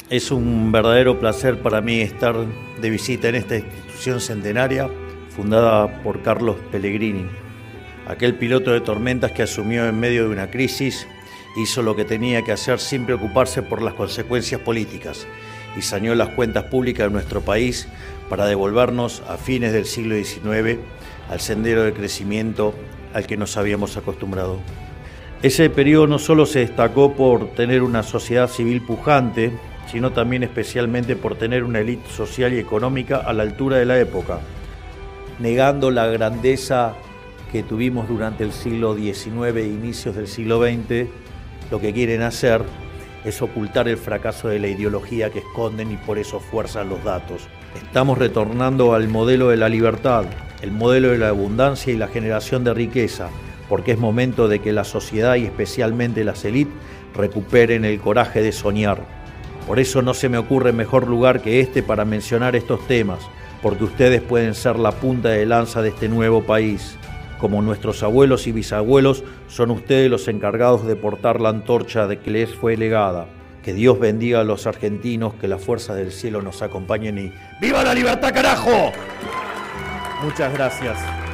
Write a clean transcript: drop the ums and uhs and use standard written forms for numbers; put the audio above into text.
Es un verdadero placer para mí estar de visita en esta institución centenaria fundada por Carlos Pellegrini. Aquel piloto de tormentas que asumió en medio de una crisis, hizo lo que tenía que hacer sin preocuparse por las consecuencias políticas y saneó las cuentas públicas de nuestro país para devolvernos a fines del siglo XIX al sendero de crecimiento al que nos habíamos acostumbrado. Ese periodo no solo se destacó por tener una sociedad civil pujante, sino también especialmente por tener una élite social y económica a la altura de la época, negando la grandeza que tuvimos durante el siglo XIX e inicios del siglo XX. Lo que quieren hacer es ocultar el fracaso de la ideología que esconden y por eso fuerzan los datos. Estamos retornando al modelo de la libertad, el modelo de la abundancia y la generación de riqueza, porque es momento de que la sociedad y especialmente las élites recuperen el coraje de soñar. Por eso no se me ocurre mejor lugar que este para mencionar estos temas, porque ustedes pueden ser la punta de lanza de este nuevo país. Como nuestros abuelos y bisabuelos, son ustedes los encargados de portar la antorcha de que les fue legada. Que Dios bendiga a los argentinos, que las fuerzas del cielo nos acompañen y ¡viva la libertad, carajo! Muchas gracias.